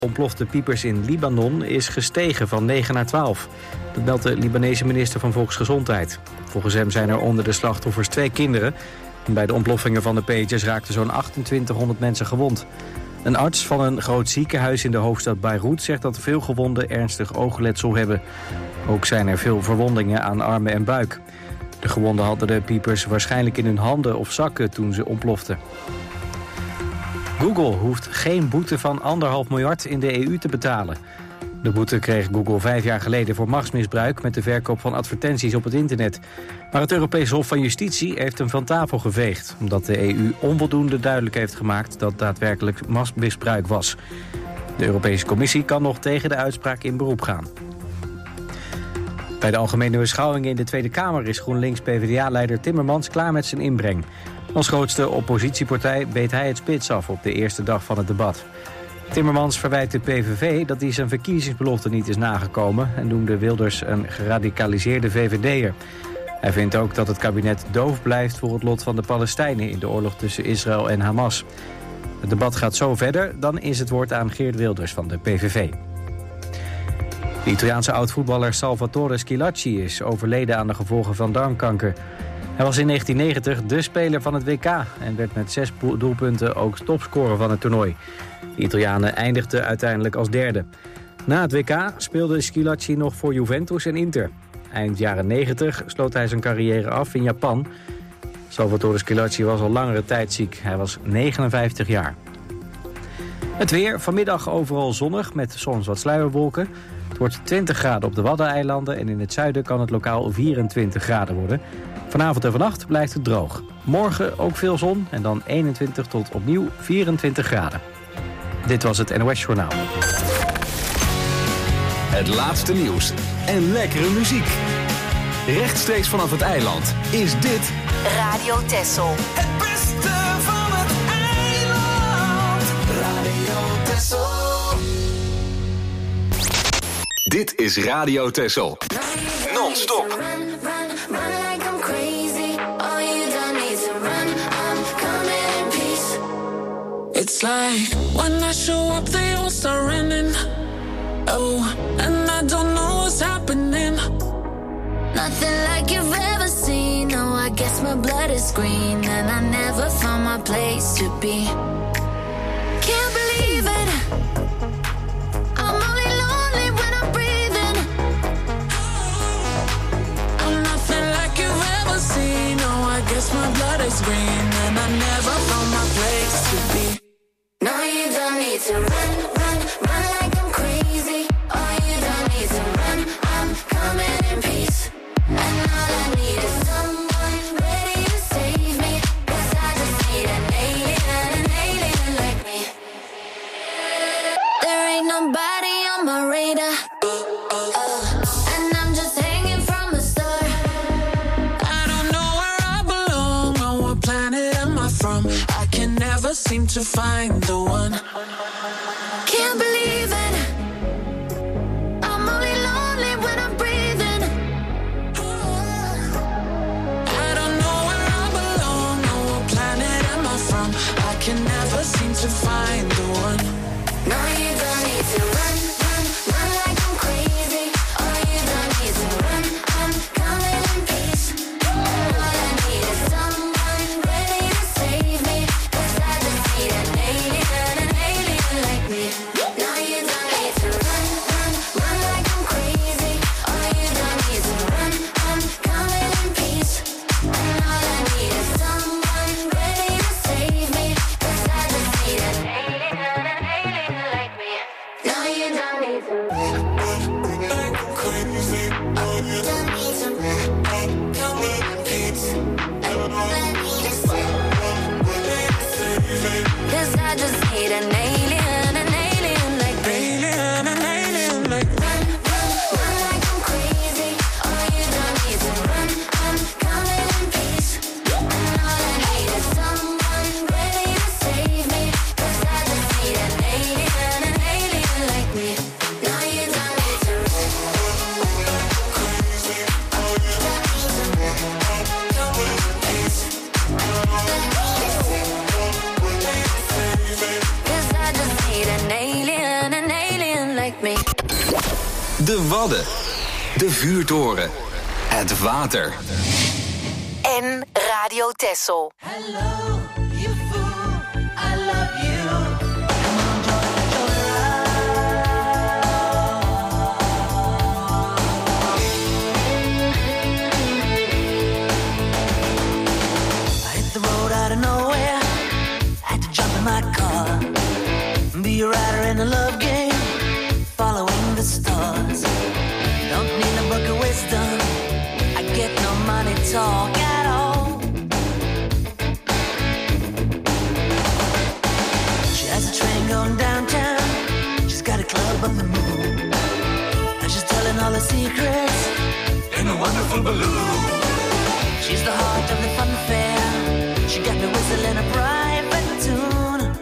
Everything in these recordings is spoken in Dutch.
Ontplofte piepers in Libanon is gestegen van 9 naar 12. Dat meldt de Libanese minister van Volksgezondheid. Volgens hem zijn er onder de slachtoffers 2 kinderen. En bij de ontploffingen van de pagers raakten zo'n 2800 mensen gewond. Een arts van een groot ziekenhuis in de hoofdstad Beirut zegt dat veel gewonden ernstig oogletsel hebben. Ook zijn er veel verwondingen aan armen en buik. De gewonden hadden de piepers waarschijnlijk in hun handen of zakken toen ze ontploften. Google hoeft geen boete van 1,5 miljard in de EU te betalen. De boete kreeg Google 5 jaar geleden voor machtsmisbruik met de verkoop van advertenties op het internet. Maar het Europees Hof van Justitie heeft hem van tafel geveegd, omdat de EU onvoldoende duidelijk heeft gemaakt dat daadwerkelijk machtsmisbruik was. De Europese Commissie kan nog tegen de uitspraak in beroep gaan. Bij de algemene beschouwingen in de Tweede Kamer is GroenLinks-PVDA-leider Timmermans klaar met zijn inbreng. Als grootste oppositiepartij beet hij het spits af op de eerste dag van het debat. Timmermans verwijt de PVV dat hij zijn verkiezingsbelofte niet is nagekomen en noemde Wilders een geradicaliseerde VVD'er. Hij vindt ook dat het kabinet doof blijft voor het lot van de Palestijnen in de oorlog tussen Israël en Hamas. Het debat gaat zo verder, dan is het woord aan Geert Wilders van de PVV. De Italiaanse oud-voetballer Salvatore Schillaci is overleden aan de gevolgen van darmkanker. Hij was in 1990 de speler van het WK en werd met 6 doelpunten ook topscorer van het toernooi. De Italianen eindigden uiteindelijk als derde. Na het WK speelde Schillaci nog voor Juventus en Inter. Eind jaren 90 sloot hij zijn carrière af in Japan. Salvatore Schillaci was al langere tijd ziek. Hij was 59 jaar. Het weer, vanmiddag overal zonnig met soms wat sluierwolken. Het wordt 20 graden op de Waddeneilanden en in het zuiden kan het lokaal 24 graden worden. Vanavond en vannacht blijft het droog. Morgen ook veel zon en dan 21 tot opnieuw 24 graden. Dit was het NOS Journaal. Het laatste nieuws en lekkere muziek. Rechtstreeks vanaf het eiland is dit Radio Texel. Het beste van het eiland. Radio Texel. Dit is Radio Texel. Non-stop. It's like when I show up, they all start running. Oh, and I don't know what's happening. Nothing like you've ever seen. No, I guess my blood is green, and I never found my place to be. Can't believe it. I'm only lonely when I'm breathing. I'm nothing like you've ever seen. No, I guess my blood is green, and I never found my place to be. No, you don't need to run, run, run like I'm crazy. Oh, you don't need to run. I'm coming in peace. And all I need is someone ready to save me. 'Cause I just need an alien like me. There ain't nobody on my radar. And I'm just hanging from a star. I don't know where I belong, on what planet am I from? I can never seem to find the one. Can't believe it. I'm only lonely when I'm breathing. I don't know where I belong, on what planet am I from? I can never seem to find the one. No, you don't need to run, run, run like I'm crazy. Oh, you don't need to run. I'm coming in peace. And all I need is someone ready to save me. 'Cause I just need an alien like me. No, you don't need to run, run, run like I'm crazy. Oh, you don't need to run. I'm coming in peace. And all I need is someone ready to save me. 'Cause I just need an alien like me. No, you don't need to run. Crazy, Oh, you don't need to run. Come in peace. And all I need is someone ready to save me. 'Cause I just need an alien like me. an alien like Run, run, run like I'm crazy. Oh, you don't need to run. I'm coming in peace. And all I need is someone ready to save me. 'Cause I just need an alien like me. No, you don't like me. De Wadden. De vuurtoren. Het water. En Radio Texel. Hello, you fool, I love you. Be a rider in a love game, following the stars. Don't need a book of wisdom, I get no money talk at all. She has a train going downtown, she's got a club on the moon, and she's telling all her secrets in a wonderful balloon. She's the heart of the fun fair, she got me whistling a private tune.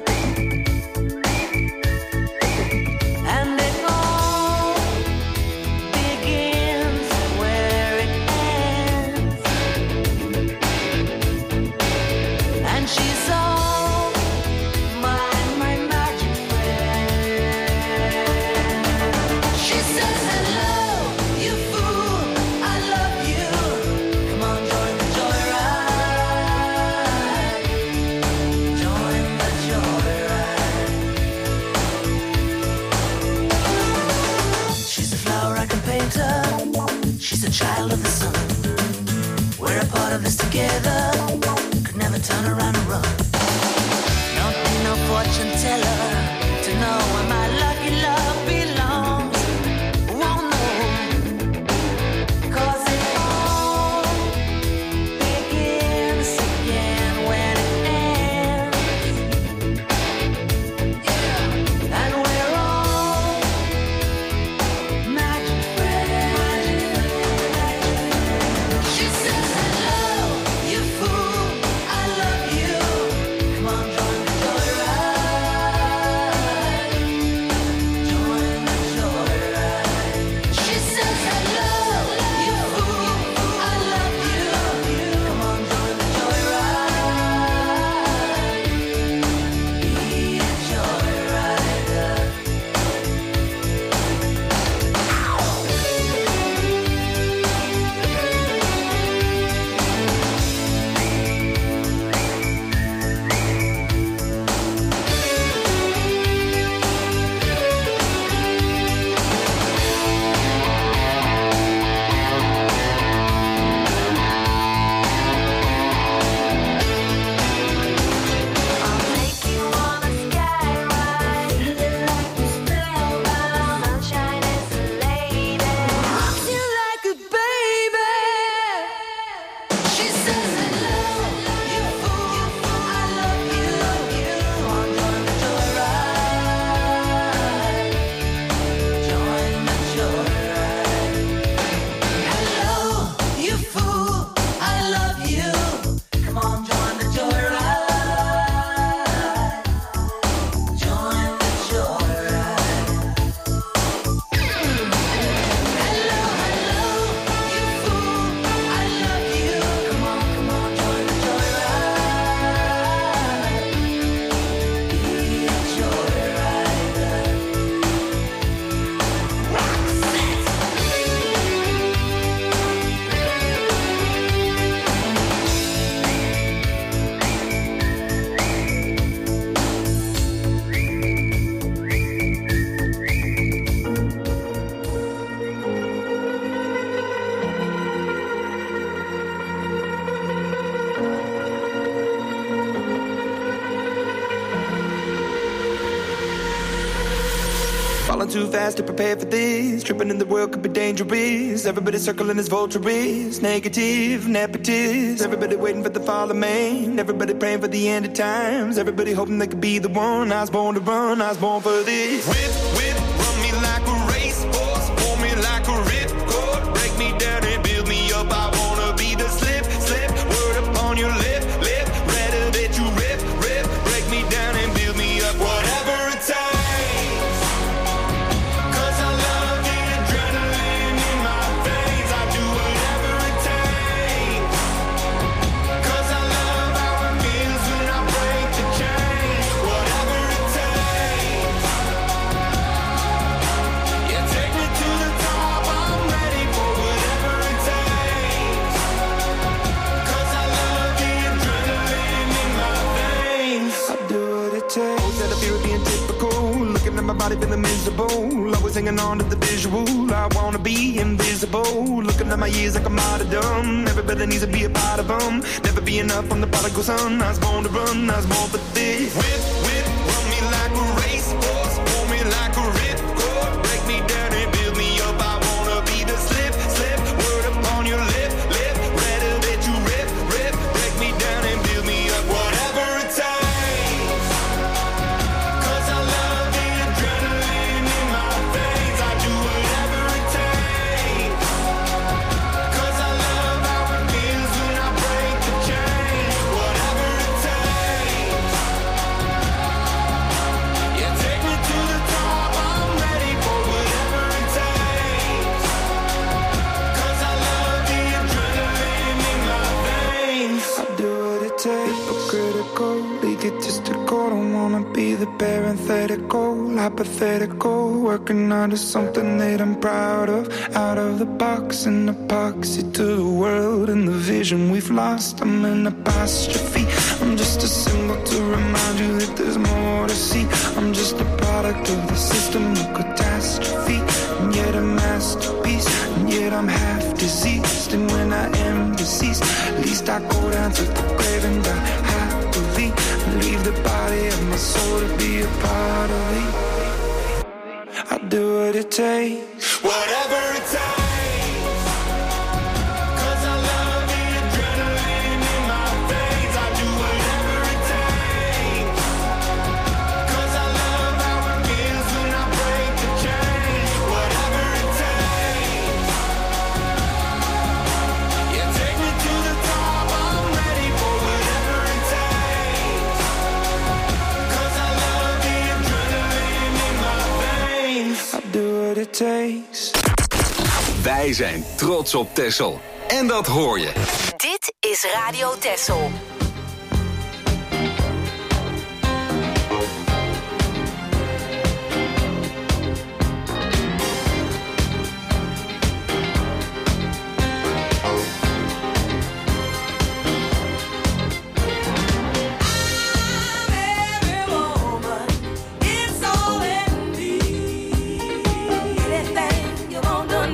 She's a child of the sun. We're a part of this together. Could never turn around and run. Don't need no fortune teller to know where my lucky love belongs. Won't know, 'cause it all begins again when it ends. Yeah. And we're all magic friends. She says hello, you fool, I love you. Come on, join the joyride. Join the joyride. She says hello, you fool, I love you. Come on, join the joyride. Be a joyrider. I'll take you on a skyride, like you spellbound. Sunshine is a lady, rocks you like a baby. She says hello, you fool, I love you. Come on, join the joyride. Join the joyride. Hello, you fool, I love you. Come on, join the joyride. Join the joyride. Hello, you fool, I love you. Come on, join the joyride. Be a joyrider. Falling too fast to prepare for this. Tripping in the world could be dangerous. Everybody circling as vultures. Negative, nepotist. Everybody waiting for the fall of man. Everybody praying for the end of times. Everybody hoping they could be the one. I was born to run, I was born for this. Whip, whip, run me like a racehorse. Pull me like a ripcord. Break me down and build me up. I wanna be the slip, slip. Word upon your lip, lip. Rather that you rip, rip. Break me down and build me up. Whatever it takes. body feeling miserable. Always hanging on to the visual. I wanna be invisible. Looking at my years like I'm out of dumb. Everybody needs to be a part of them. Never be enough on the prodigal son. I was born to run, I was born for this. Whip, whip, run me like a racehorse. Pull me like a ripcord. Break me down and build me up. I wanna be the slip, slip. Word upon your lip, lip. Rather that you rip, rip. Break me down and build me up. Whatever it takes. 'Cause I love the adrenaline in my veins. I do whatever it takes. 'Cause I love how it feels when I break the chain. Whatever it takes. Yeah, take me to the top. I'm ready for whatever it takes. 'Cause I love the adrenaline in my veins. I do what it takes, but critical, egotistical. Don't wanna be the parenthetical, hypothetical. Working out of something that I'm proud of. Out of the box, an epoxy to the world and the vision we've lost. I'm an apostrophe. I'm just a symbol to remind you that there's more to see. I'm just a product of the system of catastrophe. And yet a masterpiece, and yet I'm half diseased. And when I am deceased, at least I go down to the grave and die happily. Leave the body of my soul to be a part of me. I do what it takes. Whatever it takes. 'Cause I love the adrenaline in my veins. I do whatever it takes. 'Cause I love how it feels when I break the chain. Whatever it takes. Yeah, take me to the top. I'm ready for whatever it takes. 'Cause I love the adrenaline in my veins. I do what it takes. Wij zijn trots op Texel. En dat hoor je. Dit is Radio Texel.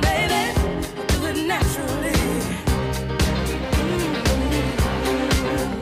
Naturally.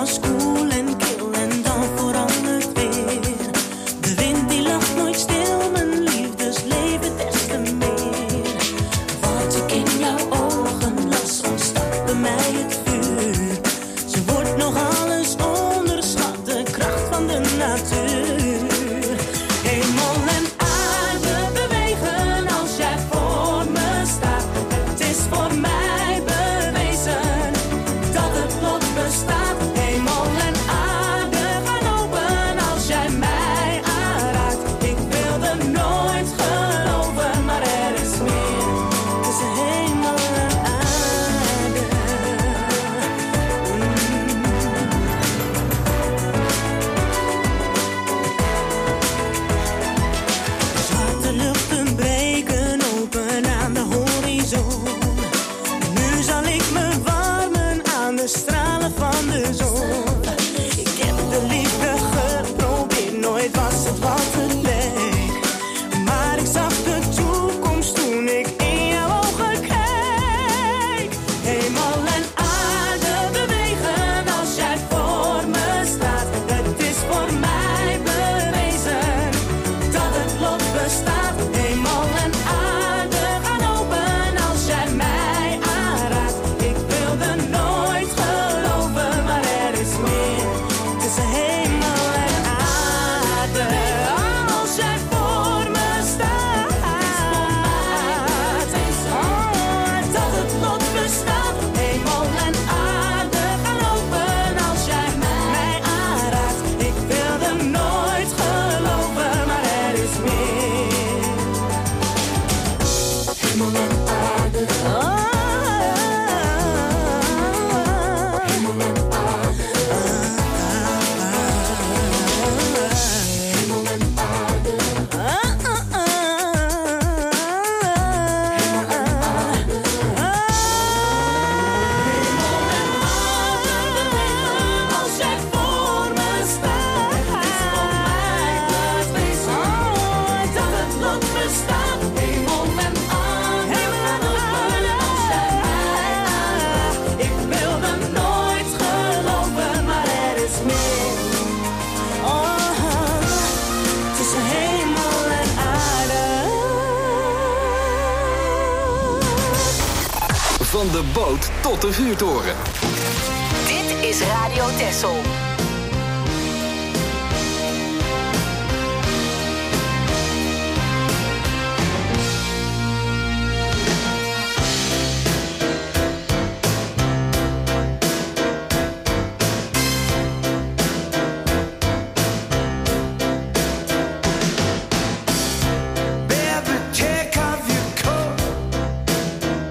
was koel en kil en dan verandert weer. De wind die lacht nooit stil, mijn liefdesleven des te meer. Wat ik in jouw ogen las, ontstak bij mij het vuur. Ze wordt nog alles onderschat, de kracht van de natuur. Hemel en aarde bewegen als jij voor me staat. Het is voor mij bewezen dat het lot bestaat. Hemel en aarde gaan open als jij mij aanraakt. Ik wilde nooit geloven, maar er is meer tussen hemel en aarde. Zwarte luchten breken open aan de horizon. Nu zal ik me warmen aan de stralen van de zon. Ik heb de liefde geprobeerd, nooit was het wat het leek. Maar ik zag de toekomst toen ik in jouw ogen keek. Hemel en aarde bewegen als jij voor me staat. Het is voor mij bewezen dat het lot bestaat. Hemel en aarde gaan open als jij mij aanraakt. Ik wilde nooit geloven, maar er is meer tussen hemel en aarde. Als jij voor me staat, dat het lot bestaat. Hemel en aarde gaan open als jij mij aanraakt. Ik wilde nooit geloven, maar er is meer. Hemel en aarde. Hemel en aarde. Hemel en aarde. Als jij voor me staat, het is voor mij bewezen dat het lot bestaat. Hemel en aarde gaan open als jij mij aanraakt. Ik wilde nooit geloven, maar er is meer. Tussen hemel en aarde. Van de boot tot de vuurtoren. Dit is Radio Texel. Baby, take off your coat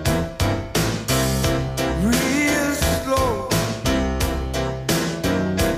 real slow.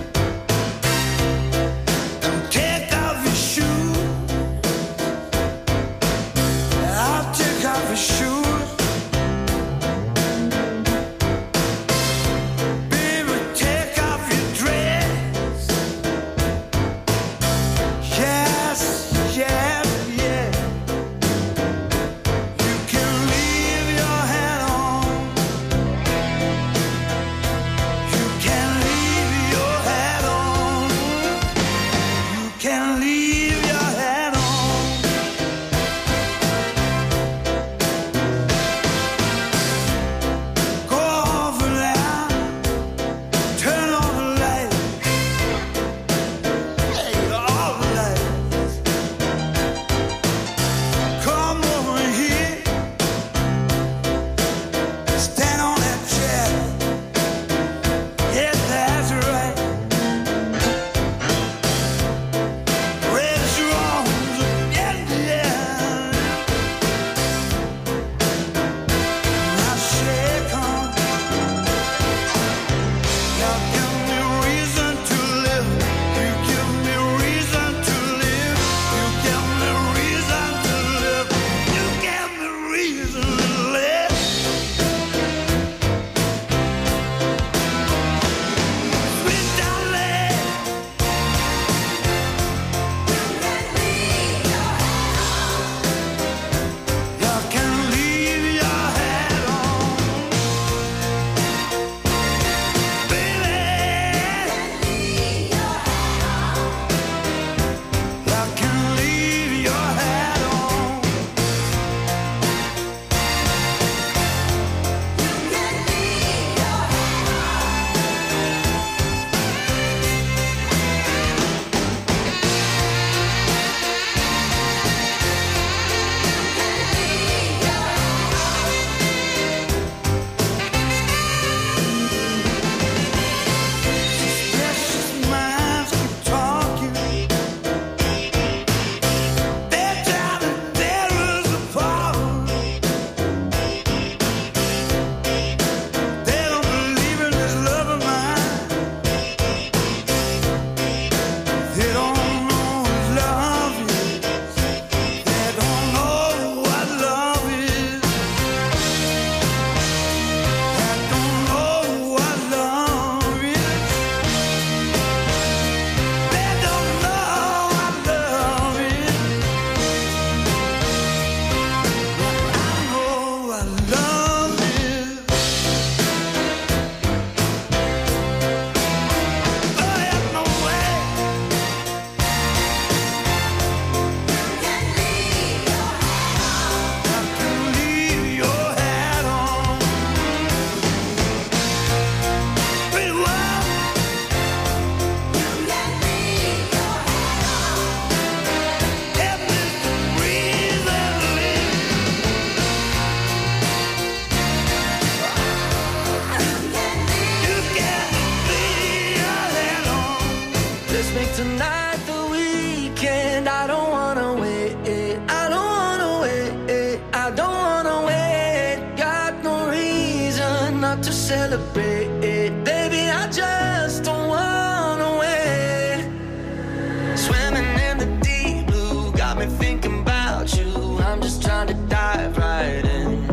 wait. Baby, I just don't wanna wait. Swimming in the deep blue got me thinking about you. I'm just trying to dive right in.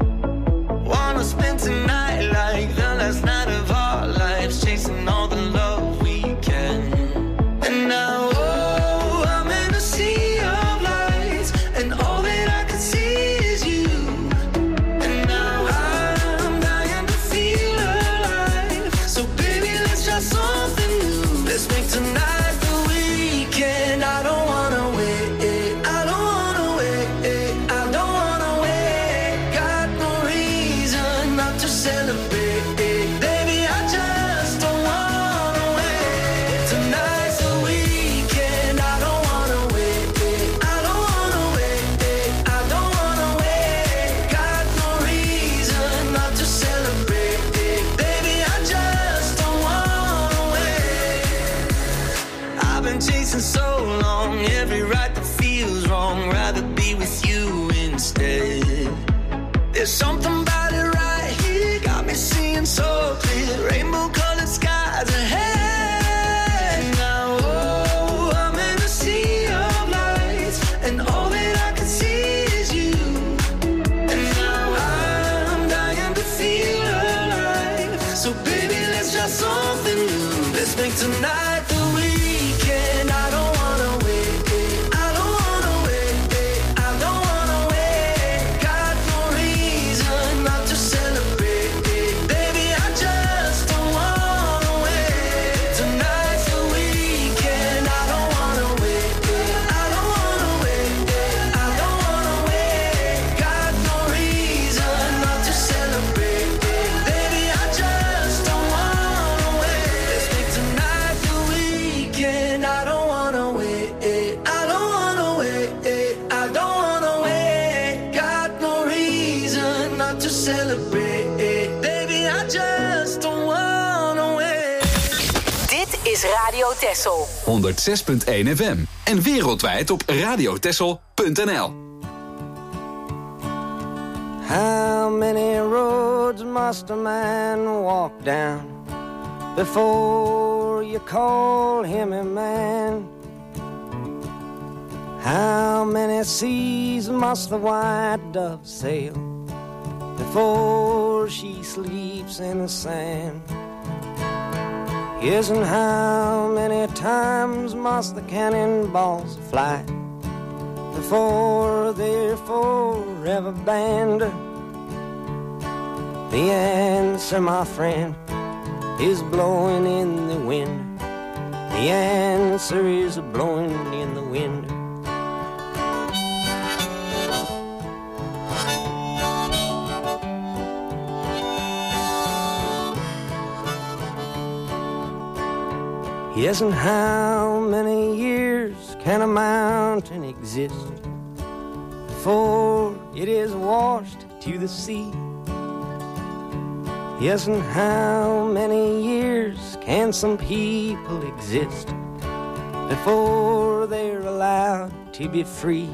Wanna spend tonight like the last night of our lives, chasing all the love we can. And now, oh, I'm in a sea of lights, and all that I can see is you. And now I'm dying to feel alive. So baby, let's try something new. Let's make tonight the weekend. I don't wanna wait. I don't wanna wait. I don't wanna wait. Got no reason not to celebrate. Baby, I just don't wanna wait. Tonight's the weekend. I don't wanna wait. I don't wanna wait. I don't wanna wait. Got no reason not to celebrate. Baby, I just don't wanna wait. I've been chasing so long, every right that feels wrong. Rather be with you instead. There's something about it right here, got me seeing so clear. Rainbow-colored skies ahead. Now, oh, I'm in a sea of lights, and all that I can see is you. And now I'm dying to feel alive. So baby, let's try something new. Let's make tonight the weekend. I don't wanna wait. I don't wanna wait. I don't wanna wait. Got no reason not to celebrate. Baby, I just don't wanna wait. Tonight's the weekend. I don't wanna wait. I don't wanna wait. I don't wanna wait. Got no reason not to celebrate. Baby, I just don't wanna wait. Let's make tonight the weekend. I don't wanna wait. I don't wanna wait. I don't wanna wait. Got no reason not to celebrate. Baby, I just don't wanna wait. Dit is Radio Texel. 106.1 FM. En wereldwijd op radiotessel.nl. How many roads must a man walk down before you call him a man? How many seas must the white dove sail before she sleeps in the sand? Yes, and how many times must the cannonballs fly before they're forever banned? The answer, my friend, is blowing in the wind. The answer is blowing in the wind. Yes, and how many years can a mountain exist before it is washed to the sea? Yes, and how many years can some people exist before they're allowed to be free?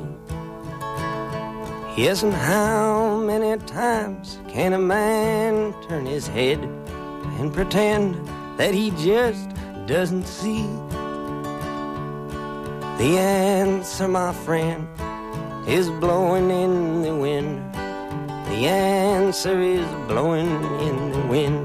Yes, and how many times can a man turn his head and pretend that he just doesn't see? The answer, my friend, is blowing in the wind. The answer is blowing in the wind.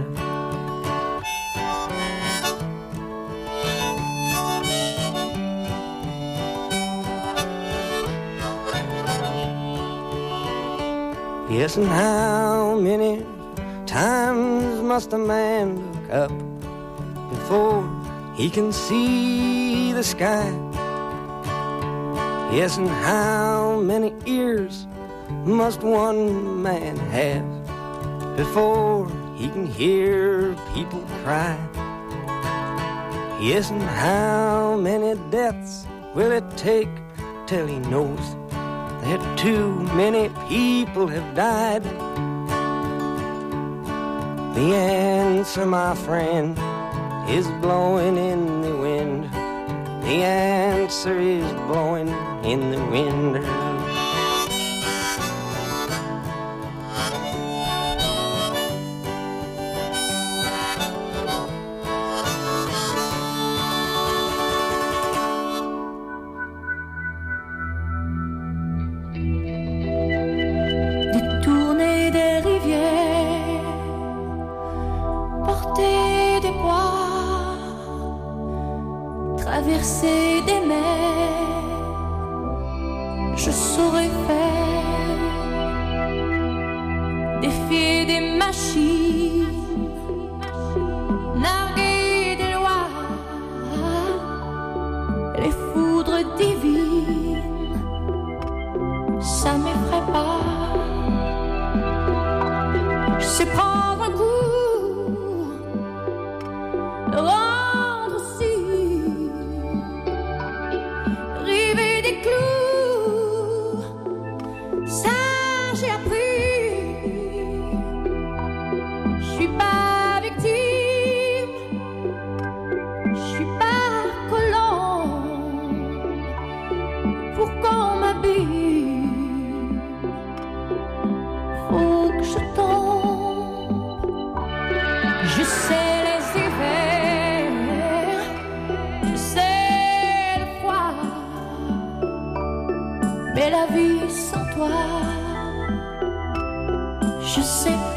Yes, and how many times must a man look up before he can see the sky? Yes, and how many ears must one man have before he can hear people cry? Yes, and how many deaths will it take till he knows that too many people have died? The answer, my friend, is blowing in the wind. The answer is blowing in the wind. traverser des mers, je saurais faire défier des machines, narguer des lois, les foudres divines, ça m'effraie pas. Je sais prendre un coup, le rendre aussi, river des clous, ça j'ai appris. Je suis pas victime, je suis pas colombe pour qu'on m'habille. Faut que je tombe. Je sais les hivers, je sais le froid, mais la vie sans toi, je sais pas.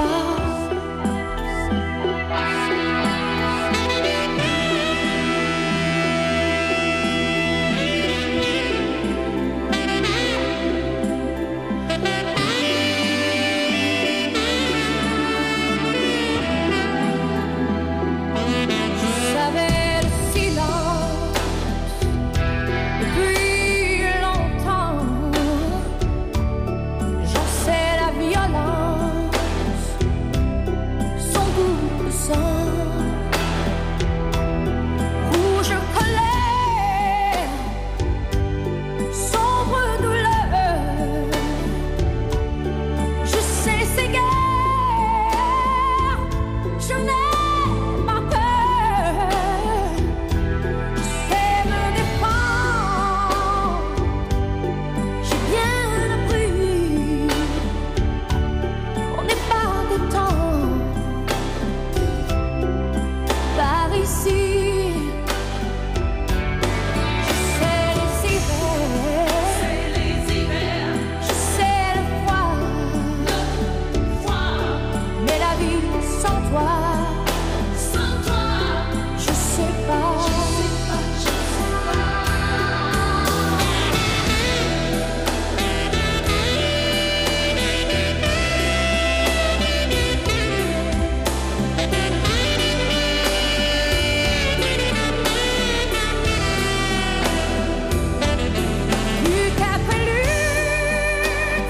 Je savais le silence depuis longtemps. J'en sais la violence, son goût de sang. Rouge colère, sombre douleur. Je sais ces guerres, je n'ai pas peur. Je sais me défendre, j'ai bien appris. On n'est pas des temps par ici. Je sais les hivers, je sais le froid, mais la vie sans toi, je sais pas. Lutte après lutte,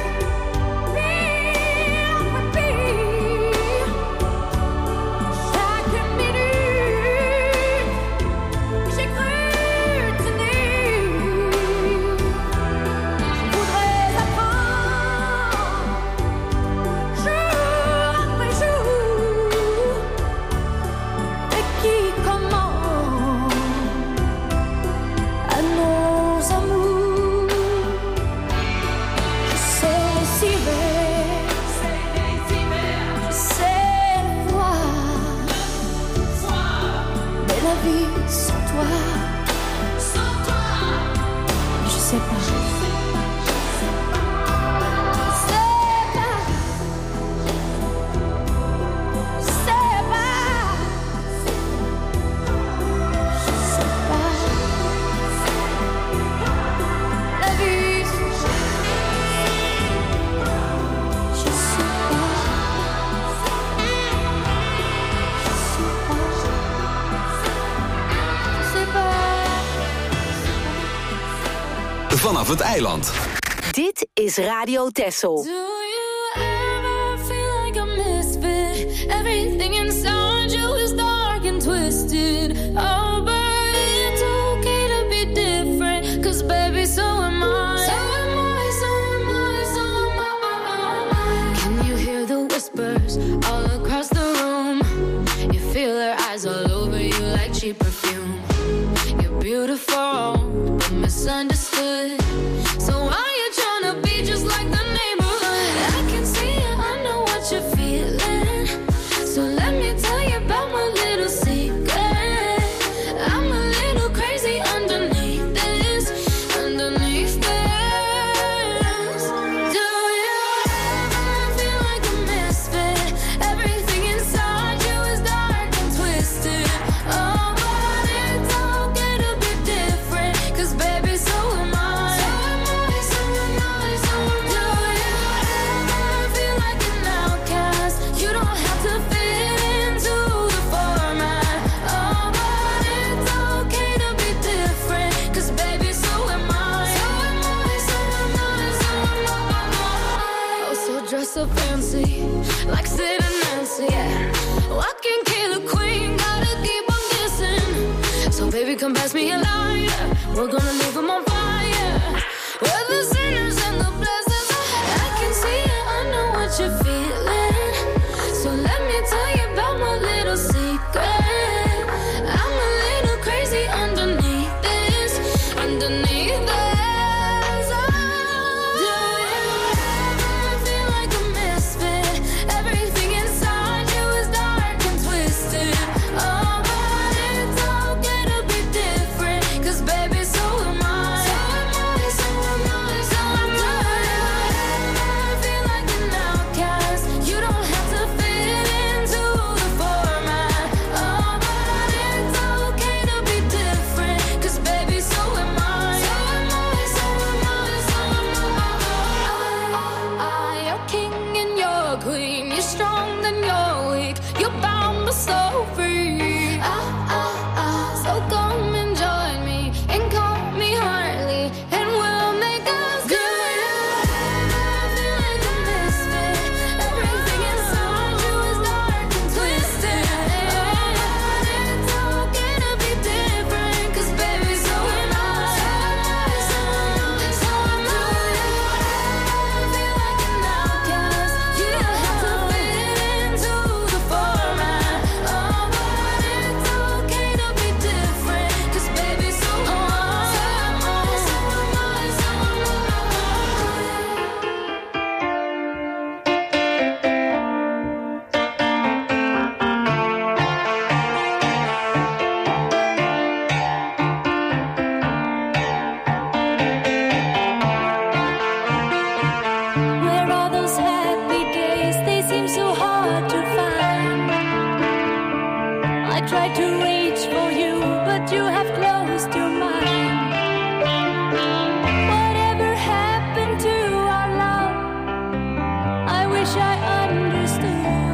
pire après pire, chaque minute, j'ai cru tenir. Je voudrais apprendre, jour après jour, et qui comment à nos amours. Je sais les hivers, je sais le froid, mais la vie sans toi, je sais pas. Je sais pas, je sais pas, je sais pas. La vie, je sais pas, je sais pas. Vanaf het eiland. Dit is Radio Texel. Do you ever feel like a misfit? Everything inside you is dark and twisted. Oh, but it's okay to be different. 'Cause baby, so am I. So am I, so am I, so am I. Can you hear the whispers all across the room? You feel their eyes all over you like cheap perfume. You're beautiful, but misunderstood. So why you tryna be just like the neighborhood? I can see it, I know what you're feeling. So let me tell you about my little secret. I'm a little crazy underneath this, underneath this. Do you ever feel like a misfit? Everything inside you is dark and twisted. Oh, but it's okay to be different. come pass me a lighter. We're gonna leave them on fire. We're the sinners and the blessings. I can see it, I know what you're feeling. So let me tell you about my little secret. I'm a little crazy underneath this, underneath this. Do you ever feel like a misfit? Everything inside you is dark and twisted. Oh, but it's okay to be different, 'cause baby, so am I. So am I, so am I, so am I. Do you ever feel like an outcast? You don't have to fit into the format. Oh, but it's okay to be different, 'cause baby, so am I. So am I, so am I, so am I. You're king and you're queen. You're strong and you're weak. You're bound but so free. So come and join me and call me Harley, and we'll make us good. Feel like a misfit. Everything inside you is dark and twisted. It's okay to be different, 'cause baby, so am I. So am I, so am I. Feel like an outcast. You don't have to fit into the format. Oh, but it's okay to be different, 'cause baby, so am I. So am I, so am I, so am I. Where are those happy days? They seem so hard to find. I tried to reach for you, but you have closed your mind. Whatever happened to our love? I wish I understood.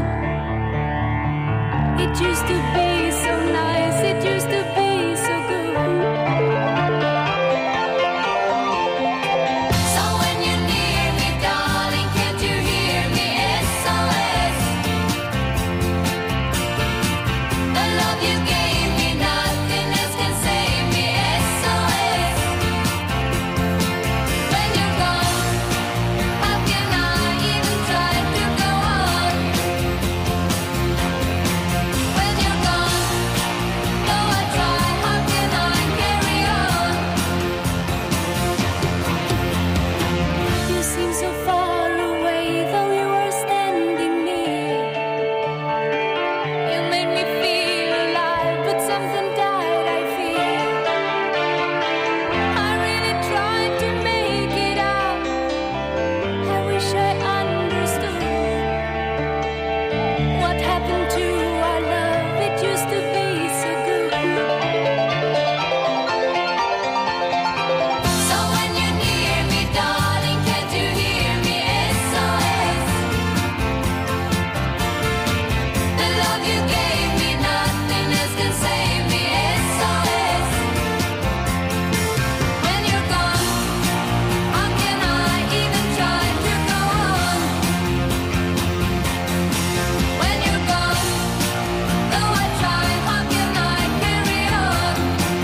It used to be so nice, it used to be so good. So when you're near me, darling, can't you hear me? SOS. The love you gave me, nothing else can save me. SOS. When you're gone, how can I even try to go on? When you're gone, though I try, how can I carry on? You seem so far away, though you are standing near. You made me feel alive, but something died, I fear. I really tried to make it out. I wish I understood what happened to our love. It used to be so good. So when you're near me, darling, can't you hear me? SOS. The love you gave me, nothing else can save me. SOS. When you're gone, how can I even try to go on? When you're gone, though I try, how can I carry on?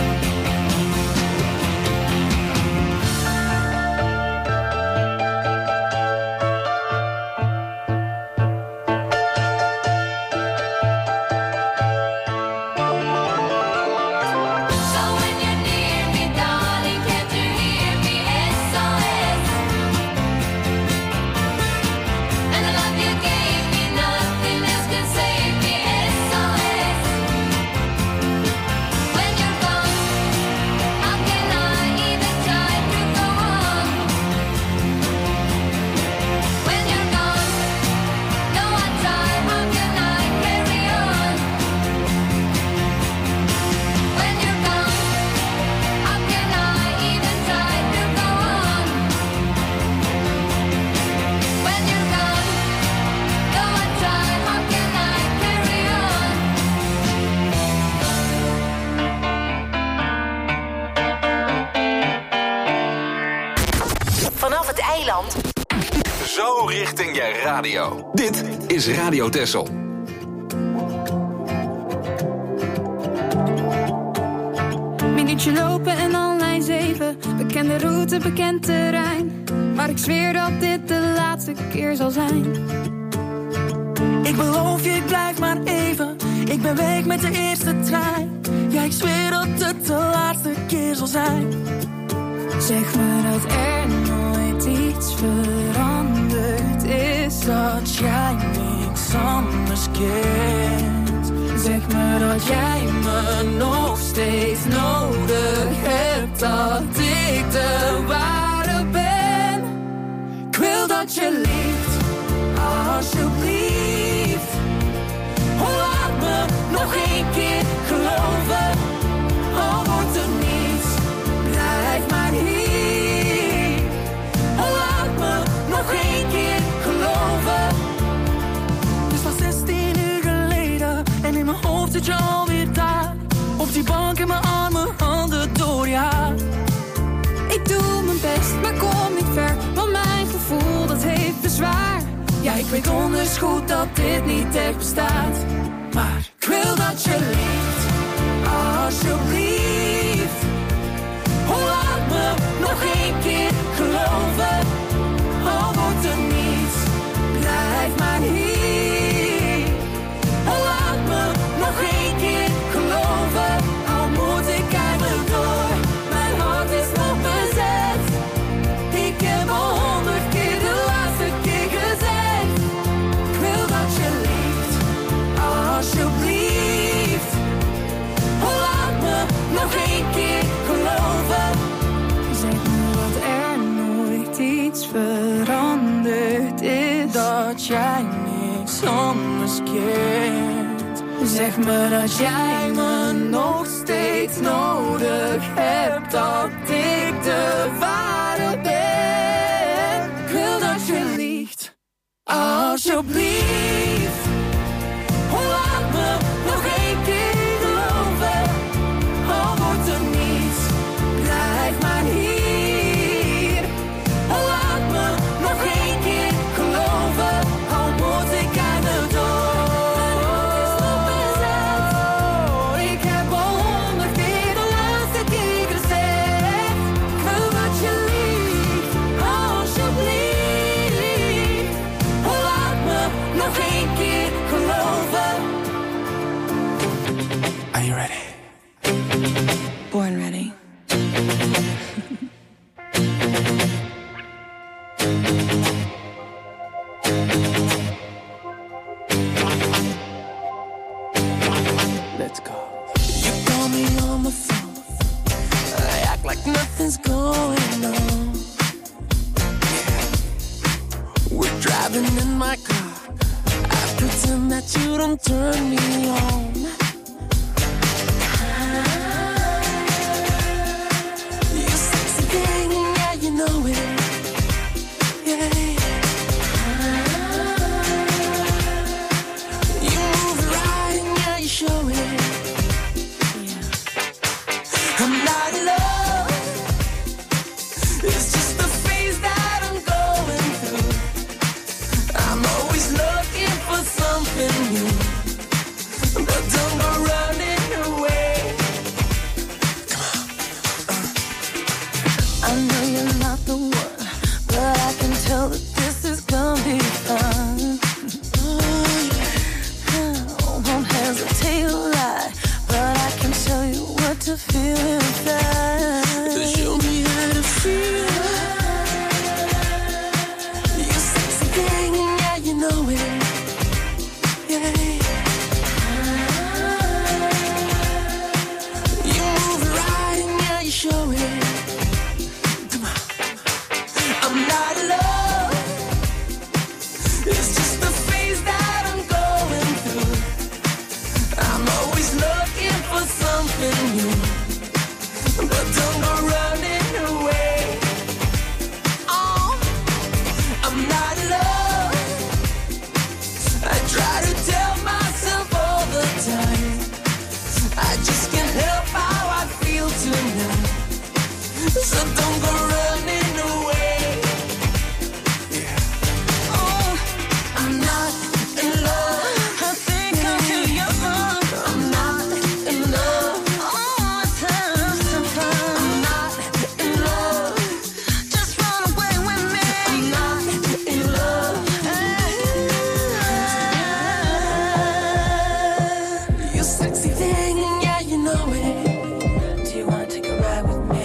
So when you're near me, darling, can't you hear me? SOS. And the love you gave me, nothing else can save me. SOS. When you're gone, how can I even try to go on? When you're gone, though I try, how can I carry on? When you're gone, how can I even try to go on? When you're gone, though I try, how can I carry on? Vanaf het eiland. Zo richting je radio. Dit is Radio Texel. Mi Uurtje lopen en dan lijn 7. Bekende route, bekend terrein. Maar ik zweer dat dit de laatste keer zal zijn. Ik beloof je, ik blijf maar even. Ik ben weg met de eerste trein. Ja, ik zweer dat het de laatste keer zal zijn. Zeg me dat er nooit iets veranderd is. Dat jij niks anders kent. Zeg me dat jij me nog steeds nodig hebt. Dat ik de ware ben. Ik wil dat je liegt, alsjeblieft. Laat me nog één keer geloven. Al wordt er niets, blijf maar hier. Laat me nog één keer geloven. Het was 16 uur geleden en in mijn hoofd zit je alweer daar. Op die bank in mijn armen, handen door je haar. Ik doe mijn best, maar kom niet ver. Want mijn gevoel, dat heeft bezwaar. Ja, ik weet donders goed dat dit niet echt bestaat. Maar ik wil dat je liegt, alsjeblieft. Laat me nog één keer geloven. Al wordt er niets, blijf maar hier. Laat me nog één keer geloven. Al moet ik eindelijk door, mijn hart is nog bezet. Ik heb al 100 keer de laatste keer gezegd. Ik wil dat je liegt, alsjeblieft. Laat me nog één keer geloven. Zeg me dat er nooit iets veranderd is. Dat jij niks anders kent. Zeg me dat jij me nog steeds nodig hebt. Dat ik de ware ben. Ik wil dat je liegt, alsjeblieft. Laat me nog één keer geloven. Al wordt er niets, blijf maar hier. Laat me nog één keer geloven. Al moet ik eindelijk door. Ik heb al 100 keer de laatste keer gezegd. Ik wil dat je liegt, alsjeblieft. Laat me nog één keer geloven. Are you ready? Born ready. Let's go. You call me on the phone. I act like nothing's going on. We're driving in my car. I pretend that you don't turn me on. You sexy thing, yeah, you know it. Yeah. You move right, yeah, you show it. I'm not in love. It's just the phase that I'm going through. I'm always looking for something new, but don't go running away. Come on. I know you're not the one, but I can tell that this is gonna be fun. Won't hesitate to lie, but I can show you what to feel inside. Show me how to feel. You sexy thing, yeah, you know it. Yeah. You move right, yeah, you show it. Come on. I'm not in love. It's just the phase that I'm going through. I'm always looking for something new, but don't go running away. Oh, I'm not in love. I try to tell myself all the time. I just can't help how I feel tonight. So don't go running away. Oh, I'm not in love. I think I'm too young. I'm not in love. Oh, it's time. riding, yeah, you know it. Do you wanna take a ride with me?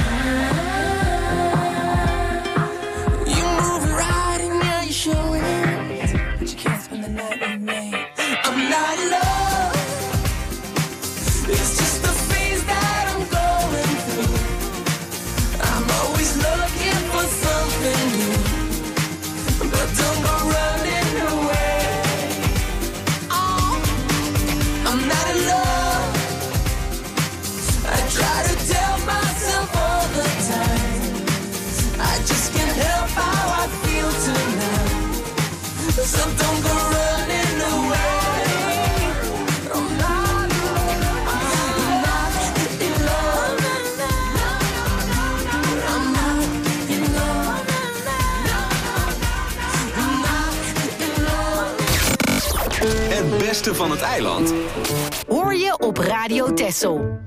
You move right and yeah, you show it, but you can't spend the night with me. I'm not in love. It's just the phase that I'm going through. I'm always looking for something new, but don't go running away. Oh, I'm not in love. I try to tell myself all the time, I just can't help how I feel tonight. So don't go running away. I'm not in love. I'm not in love. I'm not in love. Het beste van het eiland. Hoor je op Radio Texel.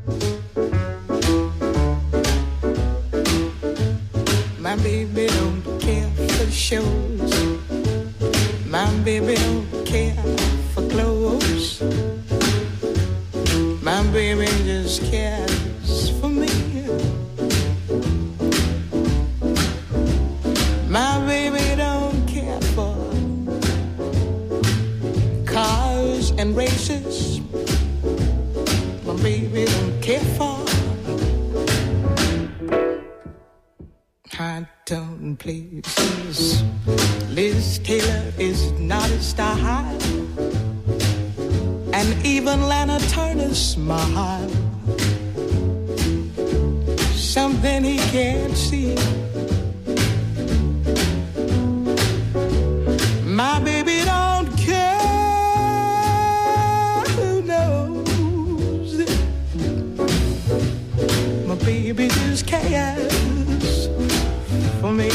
My baby don't care for shows. My baby don't care for clothes. My baby just cares for me. My baby don't care for cars and races. My baby don't care for high tone places. Liz Taylor is not a style, and even Lana Turner's smile, something he can't see. My baby don't care who knows it. My baby just cares for me.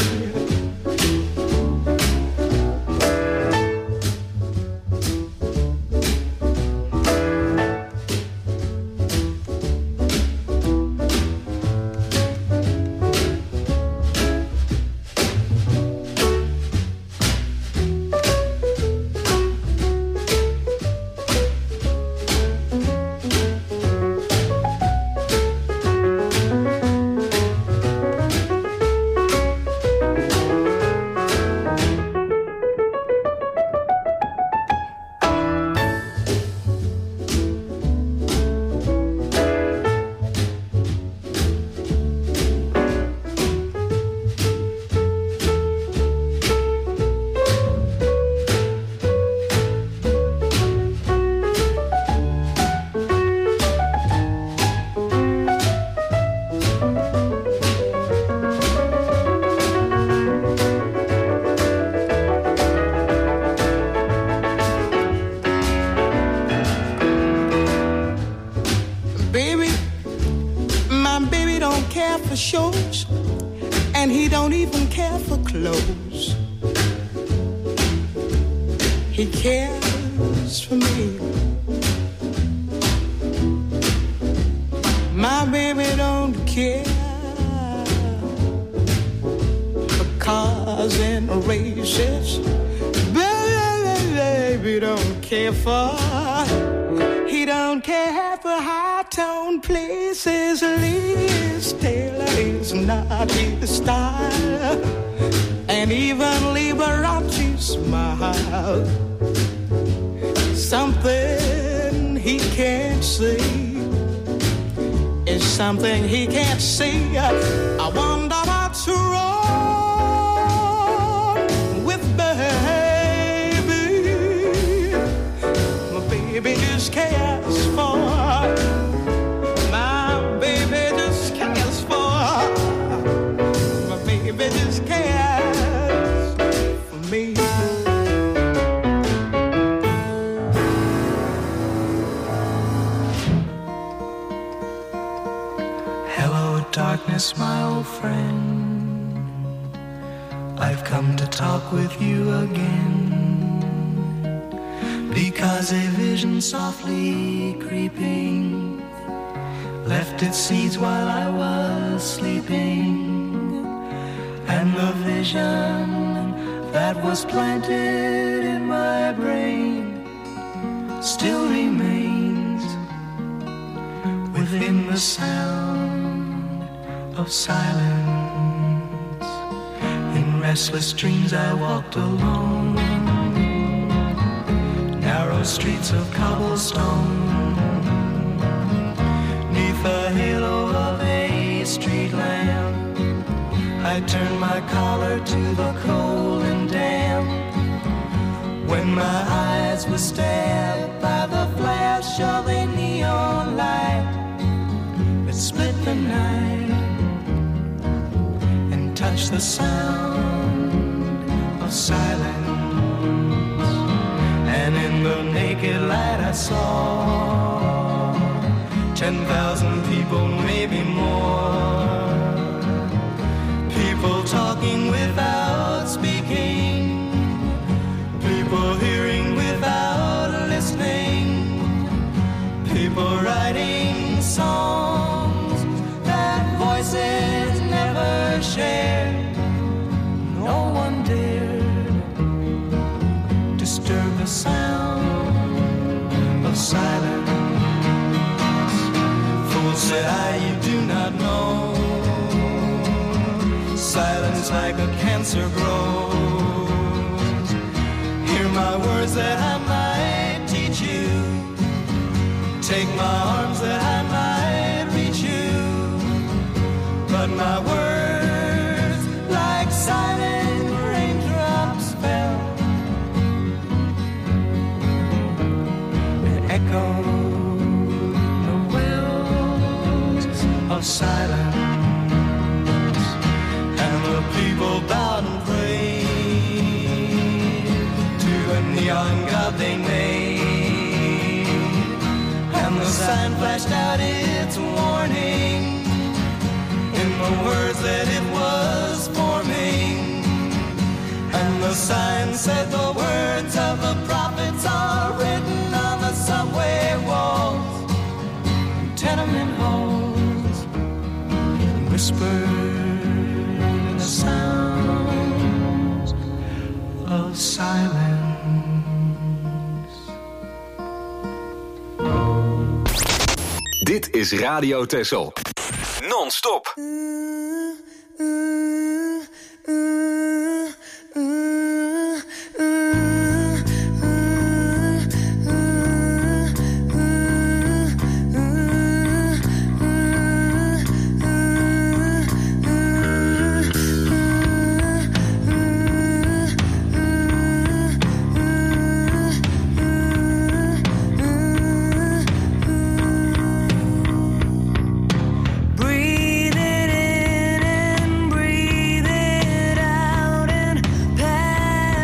Shows, and he don't even care for clothes. He cares for me. My baby don't care for cars and races. Baby don't care for. He don't care for high-tone places. Liz Taylor is not his style, and even Liberace's smile, something he can't see is something he can't see. I wonder what's wrong with baby. My baby just cares for. My baby just cares for. My baby just cares for me. Darkness, my old friend, I've come to talk with you again, because a vision softly creeping left its seeds while I was sleeping, and the vision that was planted in my brain still remains in the sound of silence. In restless dreams I walked alone, narrow streets of cobblestone, neath the halo of a street lamp. I turned my collar to the cold and damp, when my eyes were stabbed by the flash of a neon light that split the night and touched the sound of silence. And in the naked light I saw 10,000 people, maybe more, people talking without speaking, people hearing without listening, people writing songs that voices never shared. No one dared disturb the sound of silence. Fools said you do not know, silence like a cancer grows. Hear my words that I might teach you, take my arms that I might reach you, but my words like silent raindrops fell and echoed the wells of silence. And the people bowed and prayed to the neon god they made, and the sign flashed out its warning in the words that it was forming. And the sign said the words of the prophets are written on the subway walls, tenement halls, whispered in the sounds of silence. Dit is Radio Texel. Non-stop. Breathe it in and breathe it out and pass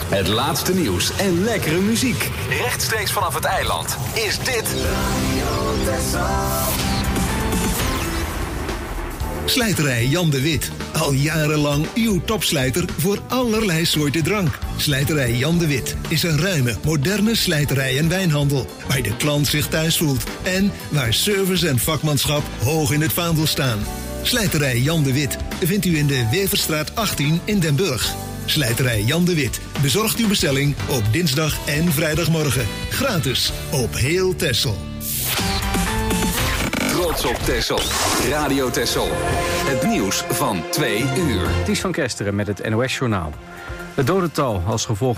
Het laatste nieuws en lekkere muziek. Rechtstreeks vanaf het eiland is dit Slijterij Jan de Wit. Al jarenlang uw topslijter voor allerlei soorten drank. Slijterij Jan de Wit is een ruime, moderne slijterij en wijnhandel. Waar de klant zich thuis voelt. En waar service en vakmanschap hoog in het vaandel staan. Slijterij Jan de Wit vindt u in de Weverstraat 18 in Den Burg. Slijterij Jan de Wit bezorgt uw bestelling op dinsdag en vrijdagmorgen. Gratis op heel Texel. Trots op Texel. Radio Texel. Het nieuws van 2 uur. Ties van Kesteren met het NOS-journaal. Het dodental als gevolg